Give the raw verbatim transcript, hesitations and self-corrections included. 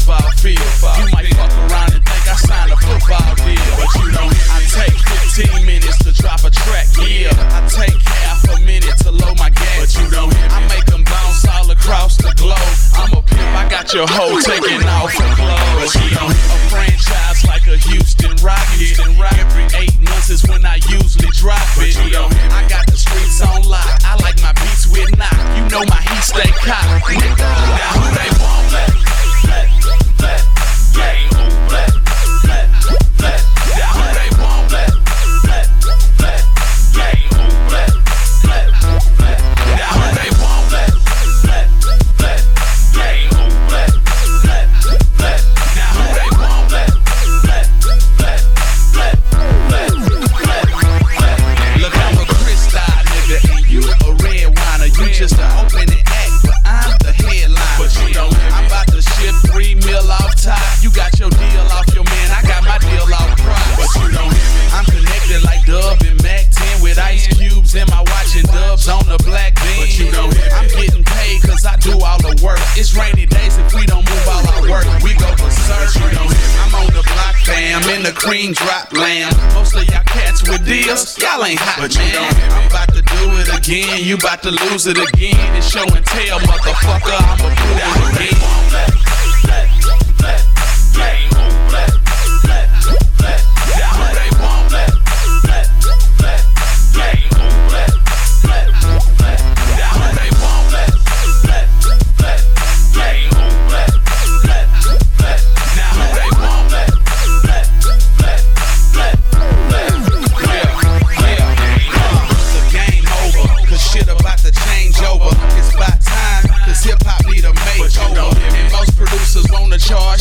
football field. You might fuck around and think I signed a football deal, but you don't hear me. I take fifteen minutes to drop a track, yeah. I take half a minute to load my gas, but you don't hear me. I make them bounce all across the globe. I'm a pimp, I got your hoe taking off her clothes, but you don't hear me. A franchise like a Houston Rockets. Every eight months is when I usually drop it. You don't hear me. I got the streets on lock. I like my beats with knock. You know my heat stay cocked. Now who they want? Let, let, let, game on. Let, let, let. Now who they want? Let, let, let, game on. Let, let, let. Now who they want? Let, let, let, game on. Let, let, let. Now who they want? Let, let, let, let, let, let, let. Look, I'm a Cristal nigga and you a red winer. You just an opening act, but I'm the headliner. But you don't hear me. I'm about to ship three mil off top. You got your deal off your man, I got my deal off price. But you don't hear me. I'm connected like Dub and Mac ten with ice cubes in my watch and dubs on the black beam. But you don't hear me. I'm getting paid cause I do all the work. It's rainy days if we don't move all our work. We go for search. You don't hear me. I'm on the block fam, in the cream drop lamb. Most of y'all cats with deals, y'all ain't hot, but man. You don't hear me. I'm about to do it again, you about to lose it again. It's show and tell, motherfucker, I'ma do it again. Let, let, let, game on. Let, let, let, now who they want? Let, let, let, game on. Let, let, let, now who they want? Let, let, let, game on. Let, let, let, now who they want? Let, let, let, let, let, yeah, yeah. The game over, cause shit about to change over. It's about time, cause hip hop need a makeover. And most producers wanna charge